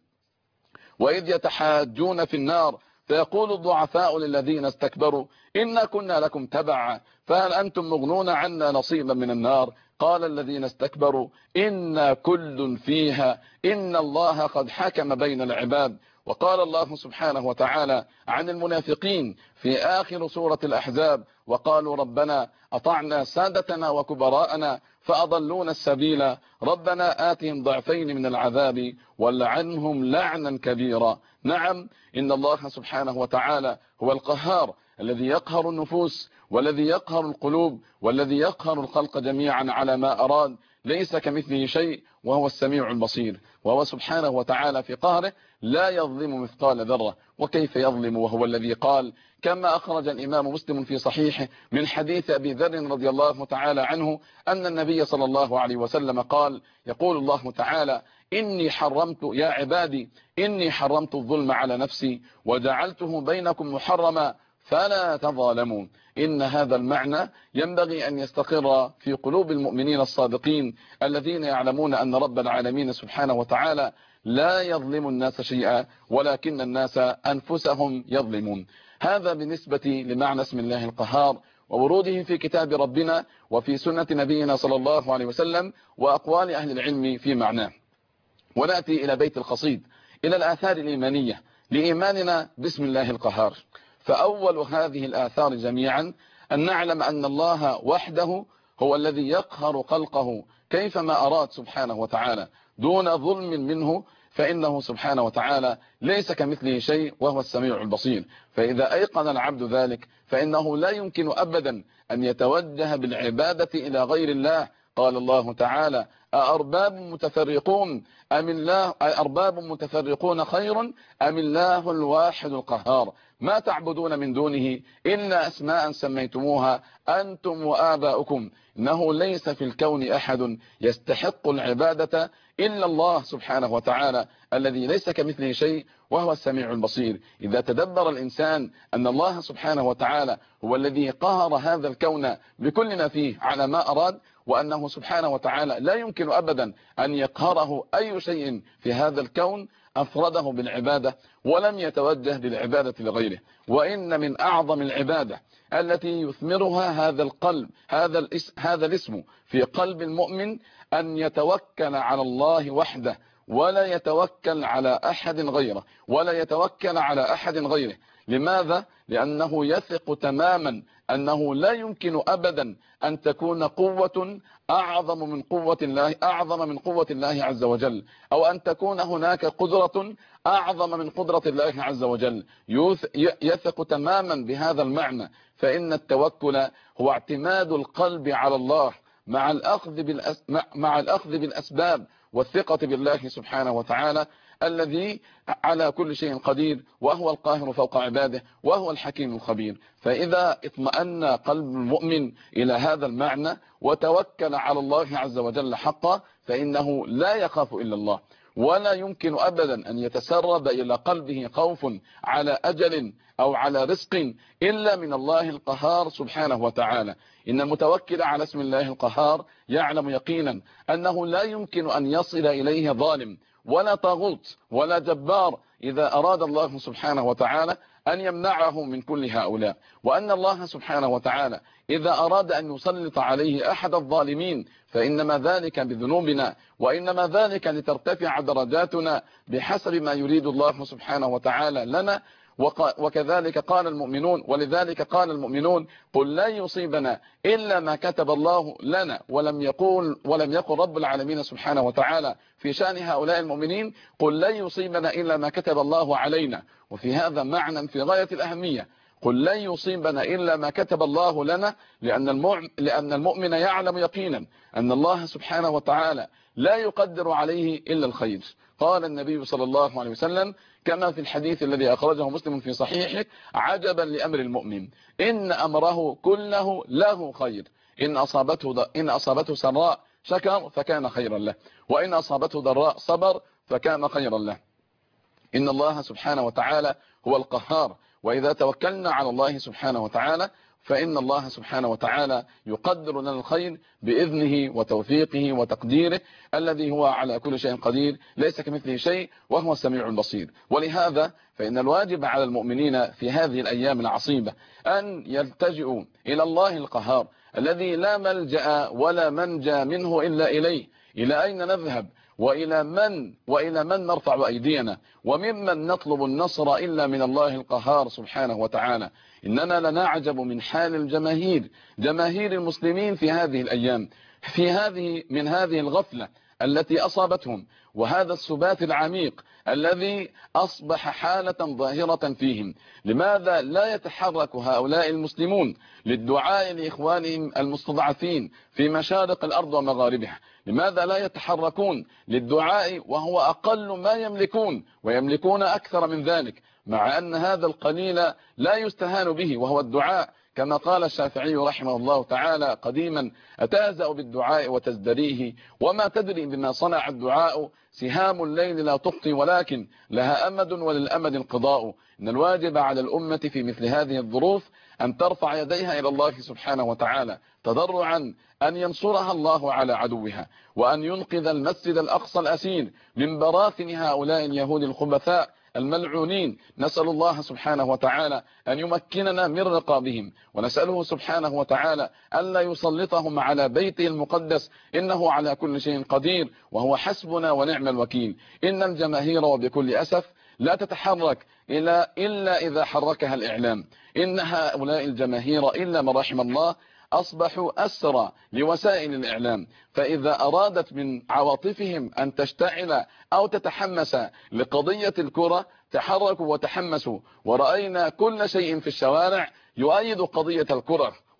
وإذ يتحاجون في النار فيقول الضعفاء للذين استكبروا إنا كنا لكم تبعا فهل أنتم مغنون عنا نصيبا من النار قال الذين استكبروا إنا كل فيها إن الله قد حكم بين العباد. وقال الله سبحانه وتعالى عن المنافقين في آخر سورة الأحزاب: وقالوا ربنا أطعنا سادتنا وكبراءنا فأضلونا السبيل ربنا آتهم ضعفين من العذاب ولعنهم لعنا كبيرا. نعم، إن الله سبحانه وتعالى هو القهار الذي يقهر النفوس والذي يقهر القلوب والذي يقهر الخلق جميعا على ما أراد، ليس كمثله شيء وهو السميع البصير. وهو سبحانه وتعالى في قهره لا يظلم مثقال ذرة، وكيف يظلم وهو الذي قال كما أخرج الإمام مسلم في صحيحه من حديث أبي ذر رضي الله تعالى عنه أن النبي صلى الله عليه وسلم قال: يقول الله تعالى: إني حرمت يا عبادي إني حرمت الظلم على نفسي وجعلته بينكم محرما فلا تظالموا. إن هذا المعنى ينبغي أن يستقر في قلوب المؤمنين الصادقين الذين يعلمون أن رب العالمين سبحانه وتعالى لا يظلم الناس شيئا ولكن الناس أنفسهم يظلمون. هذا بالنسبة لمعنى اسم الله القهار ووروده في كتاب ربنا وفي سنة نبينا صلى الله عليه وسلم وأقوال أهل العلم في معناه. ونأتي إلى بيت القصيد، إلى الآثار الإيمانية لإيماننا باسم الله القهار. فأول هذه الآثار جميعا أن نعلم أن الله وحده هو الذي يقهر خلقه كيفما أراد سبحانه وتعالى دون ظلم منه، فإنه سبحانه وتعالى ليس كمثله شيء وهو السميع البصير. فإذا أيقن العبد ذلك فإنه لا يمكن أبدا أن يتوجه بالعبادة إلى غير الله. قال الله تعالى: أأرباب متفرقون أم الله أأرباب متفرقون خير أم الله الواحد القهار ما تعبدون من دونه إلا أسماء سميتموها أنتم وآباؤكم إنه ليس في الكون أحد يستحق العبادة إلا الله سبحانه وتعالى الذي ليس كمثله شيء وهو السميع البصير. إذا تدبر الإنسان أن الله سبحانه وتعالى هو الذي قهر هذا الكون بكل ما فيه على ما أراد، وأنه سبحانه وتعالى لا يمكن أبدا أن يقهره أي شيء في هذا الكون، أفرده بالعبادة ولم يتوجه بالعبادة لغيره. وإن من أعظم العبادة التي يثمرها هذا القلب هذا الاسم, هذا الاسم في قلب المؤمن أن يتوكل على الله وحده ولا يتوكل على أحد غيره ولا يتوكل على أحد غيره. لماذا؟ لأنه يثق تماما أنه لا يمكن أبدا أن تكون قوة أعظم من قوة الله أعظم من قوة الله عز وجل، أو أن تكون هناك قدرة أعظم من قدرة الله عز وجل. يثق تماما بهذا المعنى، فإن التوكل هو اعتماد القلب على الله مع الأخذ بالأس... مع الأخذ بالأسباب والثقة بالله سبحانه وتعالى الذي على كل شيء قدير، وهو القاهر فوق عباده، وهو الحكيم الخبير. فإذا اطمأن قلب المؤمن إلى هذا المعنى وتوكل على الله عز وجل حقا، فإنه لا يخاف إلا الله، ولا يمكن أبدا أن يتسرب إلى قلبه خوف على أجل أو على رزق إلا من الله القهار سبحانه وتعالى. إن المتوكل على اسم الله القهار يعلم يقينا أنه لا يمكن أن يصل إليه ظالم ولا طاغوت ولا جبار إذا أراد الله سبحانه وتعالى أن يمنعه من كل هؤلاء، وأن الله سبحانه وتعالى إذا أراد أن يسلط عليه أحد الظالمين فإنما ذلك بذنوبنا، وإنما ذلك لترتفع درجاتنا بحسب ما يريد الله سبحانه وتعالى لنا. وكذلك قال المؤمنون ولذلك قال المؤمنون قل لا يصيبنا إلا ما كتب الله لنا. ولم يقول ولم يقل رب العالمين سبحانه وتعالى في شأن هؤلاء المؤمنين قل لا يصيبنا إلا ما كتب الله علينا. وفي هذا معنى في غاية الأهمية، قل لن يصيبنا إلا ما كتب الله لنا، لأن المؤمن, لأن المؤمن يعلم يقينا أن الله سبحانه وتعالى لا يقدر عليه إلا الخير. قال النبي صلى الله عليه وسلم كما في الحديث الذي أخرجه مسلم في صحيحه: عجبا لأمر المؤمن إن أمره كله له خير، إن أصابته, إن أصابته سراء شكر فكان خيرا له، وإن أصابته ضراء صبر فكان خيرا له. إن الله سبحانه وتعالى هو القهار، وإذا توكلنا على الله سبحانه وتعالى فإن الله سبحانه وتعالى يقدر لنا الخير بإذنه وتوفيقه وتقديره الذي هو على كل شيء قدير، ليس كمثله شيء وهو السميع البصير. ولهذا فإن الواجب على المؤمنين في هذه الأيام العصيبة أن يلتجئوا إلى الله القهار الذي لا ملجأ ولا منجى منه إلا إليه. إلى أين نذهب وإلى من وإلى من نرفع أيدينا وممن نطلب النصر إلا من الله القهار سبحانه وتعالى. إننا لنعجب من حال الجماهير جماهير المسلمين في هذه الأيام في هذه من هذه الغفلة التي أصابتهم، وهذا السبات العميق الذي أصبح حالة ظاهرة فيهم. لماذا لا يتحرك هؤلاء المسلمون للدعاء لإخوانهم المستضعفين في مشارق الأرض ومغاربها؟ لماذا لا يتحركون للدعاء وهو أقل ما يملكون ويملكون أكثر من ذلك، مع أن هذا القليل لا يستهان به وهو الدعاء؟ كما قال الشافعي رحمه الله تعالى قديما: أتهزأ بالدعاء وتزدريه وما تدري بما صنع الدعاء، سهام الليل لا تخطي ولكن لها أمد وللأمد انقضاء. إن الواجب على الأمة في مثل هذه الظروف أن ترفع يديها إلى الله سبحانه وتعالى تضرعا أن ينصرها الله على عدوها، وأن ينقذ المسجد الأقصى الأسير من براثن هؤلاء اليهود الخبثاء الملعونين. نسأل الله سبحانه وتعالى أن يمكننا من رقابهم، ونسأله سبحانه وتعالى ألا يسلطهم على بيته المقدس، إنه على كل شيء قدير وهو حسبنا ونعم الوكيل. إن الجماهير وبكل أسف لا تتحرك إلا, إلا إذا حركها الإعلام. إن هؤلاء الجماهير إلا من رحم الله أصبحوا أسرى لوسائل الإعلام، فإذا أرادت من عواطفهم أن تشتعل أو تتحمس لقضية الكرة تحركوا وتحمسوا، ورأينا كل شيء في الشوارع يؤيد قضية الكرة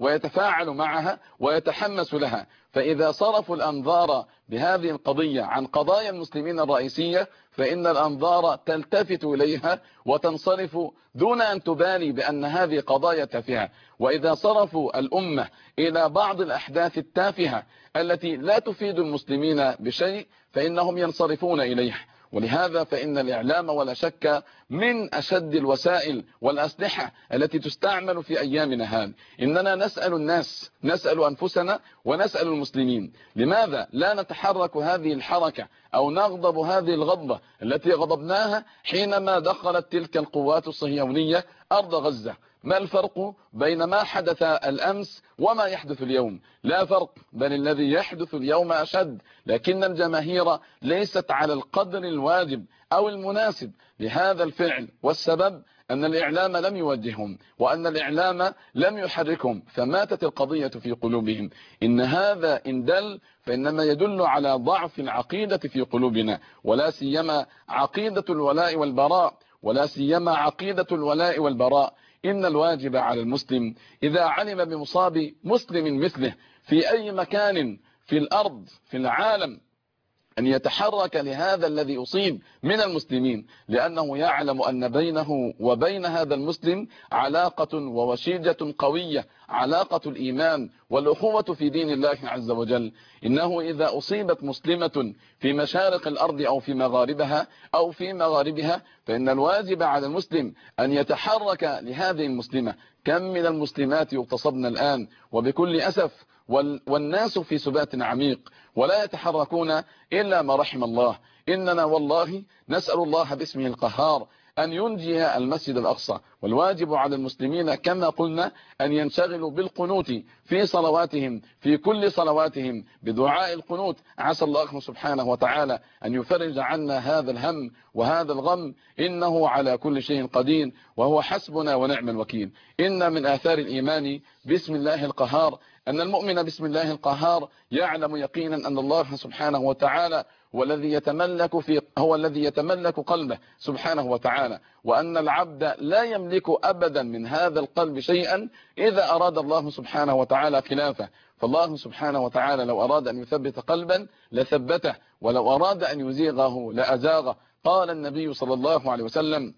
ويتفاعل معها ويتحمس لها. فإذا صرفوا الأنظار بهذه القضية عن قضايا المسلمين الرئيسية فإن الأنظار تلتفت إليها وتنصرف دون أن تبالي بأن هذه قضايا تافهة. وإذا صرفوا الأمة إلى بعض الأحداث التافهة التي لا تفيد المسلمين بشيء فإنهم ينصرفون إليها. ولهذا فإن الإعلام ولا شك من أشد الوسائل والأسلحة التي تستعمل في أيامنا هذه. إننا نسأل الناس، نسأل أنفسنا ونسأل المسلمين، لماذا لا نتحرك هذه الحركة أو نغضب هذه الغضبة التي غضبناها حينما دخلت تلك القوات الصهيونية أرض غزة؟ ما الفرق بين ما حدث الأمس وما يحدث اليوم؟ لا فرق، بل الذي يحدث اليوم أشد، لكن الجماهير ليست على القدر الواجب أو المناسب لهذا الفعل، والسبب أن الإعلام لم يوجههم وأن الإعلام لم يحركهم، فماتت القضية في قلوبهم. إن هذا إن دل فإنما يدل على ضعف العقيدة في قلوبنا، ولا سيما عقيدة الولاء والبراء، ولا سيما عقيدة الولاء والبراء. إن الواجب على المسلم إذا علم بمصاب مسلم مثله في أي مكان في الأرض في العالم أن يتحرك لهذا الذي أصيب من المسلمين، لأنه يعلم أن بينه وبين هذا المسلم علاقة ووشيجة قوية، علاقة الإيمان والأخوة في دين الله عز وجل. إنه إذا أصيبت مسلمة في مشارق الأرض أو في مغاربها أو في مغاربها فإن الواجب على المسلم أن يتحرك لهذه المسلمة. كم من المسلمات يغتصبن الآن وبكل أسف، والناس في سبات عميق ولا يتحركون إلا ما رحم الله. إننا والله نسأل الله باسمه القهار أن ينجي المسجد الأقصى، والواجب على المسلمين كما قلنا أن ينشغلوا بالقنوت في صلواتهم، في كل صلواتهم بدعاء القنوت. عسى الله سبحانه وتعالى أن يفرج عنا هذا الهم وهذا الغم، إنه على كل شيء قدير وهو حسبنا ونعم الوكيل. إن من آثار الإيمان باسم الله القهار أن المؤمن باسم الله القهار يعلم يقينا أن الله سبحانه وتعالى هو الذي يتملك في هو الذي يتملك قلبه سبحانه وتعالى، وأن العبد لا يملك أبدا من هذا القلب شيئا إذا أراد الله سبحانه وتعالى خلافه. فالله سبحانه وتعالى لو أراد أن يثبت قلبا لثبته، ولو أراد أن يزيغه لأزاغه. قال النبي صلى الله عليه وسلم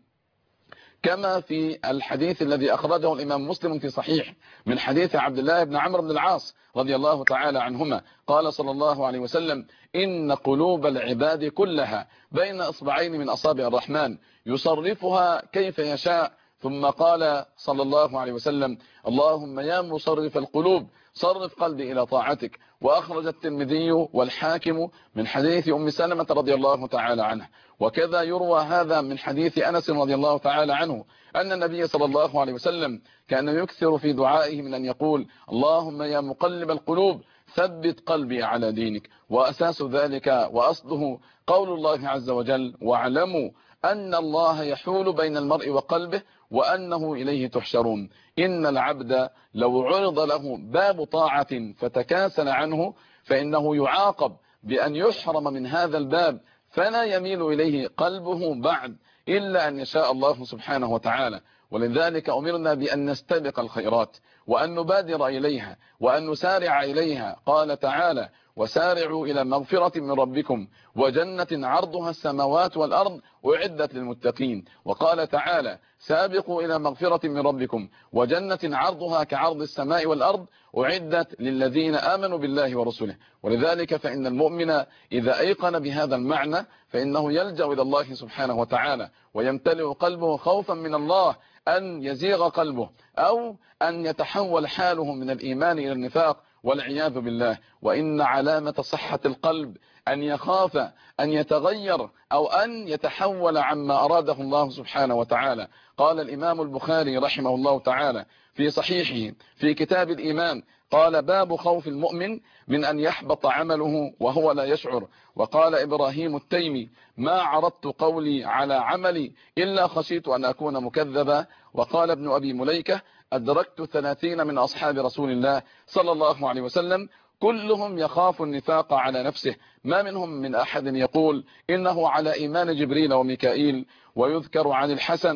كما في الحديث الذي أخرجه الإمام مسلم في صحيح من حديث عبد الله بن عمرو بن العاص رضي الله تعالى عنهما، قال صلى الله عليه وسلم إن قلوب العباد كلها بين إصبعين من أصابع الرحمن يصرفها كيف يشاء. ثم قال صلى الله عليه وسلم اللهم يا مصرف القلوب صرف قلبي إلى طاعتك. وأخرج الترمذي والحاكم من حديث أم سلمة رضي الله تعالى عنه. وكذا يروى هذا من حديث أنس رضي الله تعالى عنه أن النبي صلى الله عليه وسلم كان يكثر في دعائه من أن يقول اللهم يا مقلب القلوب ثبت قلبي على دينك. وأساس ذلك وأصله قول الله عز وجل واعلموا أن الله يحول بين المرء وقلبه وأنه إليه تحشرون. إن العبد لو عرض له باب طاعة فتكاسل عنه فإنه يعاقب بأن يحرم من هذا الباب، فلا يميل إليه قلبه بعد إلا أن يشاء الله سبحانه وتعالى. ولذلك أمرنا بأن نستبق الخيرات وأن نبادر إليها وأن نسارع إليها. قال تعالى وسارعوا إلى مغفرة من ربكم وجنة عرضها السماوات والأرض أعدت للمتقين. وقال تعالى سابقوا إلى مغفرة من ربكم وجنة عرضها كعرض السماء والأرض أعدت للذين آمنوا بالله ورسله. ولذلك فإن المؤمن إذا أيقن بهذا المعنى فإنه يلجأ إلى الله سبحانه وتعالى ويمتلئ قلبه خوفا من الله أن يزيغ قلبه أو أن يتحول حاله من الإيمان إلى النفاق والعياذ بالله. وإن علامة صحة القلب أن يخاف أن يتغير أو أن يتحول عما أراده الله سبحانه وتعالى. قال الإمام البخاري رحمه الله تعالى في صحيحه في كتاب الإيمان قال باب خوف المؤمن من أن يحبط عمله وهو لا يشعر. وقال إبراهيم التيمي ما عرضت قولي على عملي إلا خشيت أن أكون مكذبا. وقال ابن أبي مليكة أدركت ثلاثين من أصحاب رسول الله صلى الله عليه وسلم كلهم يخاف النفاق على نفسه، ما منهم من أحد يقول إنه على إيمان جبريل وميكائيل. ويذكر عن الحسن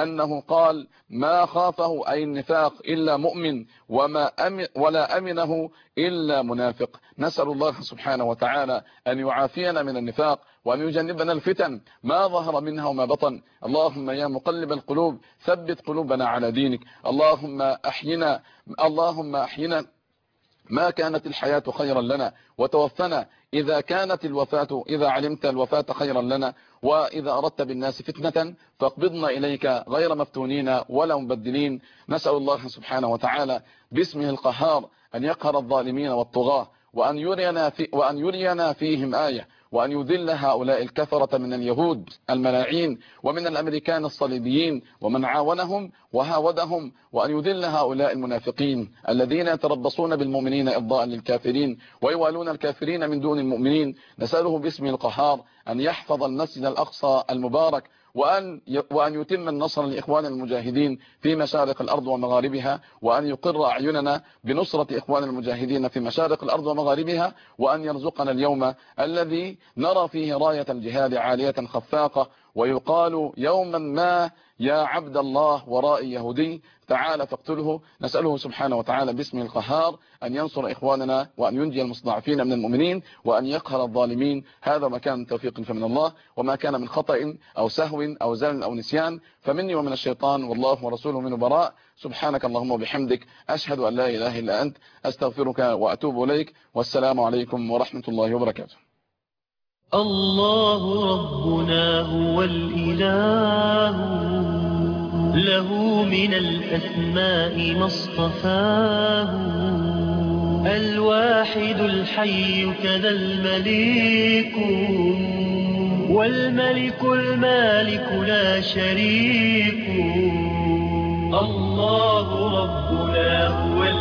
أنه قال ما خافه أي النفاق إلا مؤمن وما أمن ولا أمنه إلا منافق. نسأل الله سبحانه وتعالى أن يعافينا من النفاق وأن يجنبنا الفتن ما ظهر منها وما بطن. اللهم يا مقلب القلوب ثبت قلوبنا على دينك. اللهم أحينا اللهم أحينا ما كانت الحياة خيرا لنا، وتوفنا إذا كانت الوفاة إذا علمت الوفاة خيرا لنا، وإذا أردت بالناس فتنة فاقبضنا إليك غير مفتونين ولا مبدلين. نسأل الله سبحانه وتعالى باسمه القهار أن يقهر الظالمين والطغاة، وأن يرينا, في وأن يرينا فيهم آية، وأن يذل هؤلاء الكفرة من اليهود الملاعين ومن الأمريكان الصليبيين ومن عاونهم وهاودهم، وأن يذل هؤلاء المنافقين الذين يتربصون بالمؤمنين إرضاء للكافرين ويوالون الكافرين من دون المؤمنين. نسأله باسمه القهار أن يحفظ المسجد الأقصى المبارك، وأن وأن يتم النصر لإخوان المجاهدين في مشارق الأرض ومغاربها، وأن يقر أعيننا بنصرة إخوان المجاهدين في مشارق الأرض ومغاربها، وأن يرزقنا اليوم الذي نرى فيه راية الجهاد عالية خفاقة ويقال يوما ما يا عبد الله ورائي يهودي تعال فاقتله. نسأله سبحانه وتعالى باسمه القهار أن ينصر إخواننا وأن ينجي المستضعفين من المؤمنين وأن يقهر الظالمين. هذا ما كان من توفيق فمن الله، وما كان من خطأ أو سهو أو زلل أو نسيان فمني ومن الشيطان، والله ورسوله من براء. سبحانك اللهم وبحمدك أشهد أن لا إله إلا أنت أستغفرك وأتوب إليك، والسلام عليكم ورحمة الله وبركاته. الله ربنا هو الإله، له من الأسماء ما اصطفاه، الواحد الحي كذا المليك، والملك المالك لا شريك. الله ربنا هو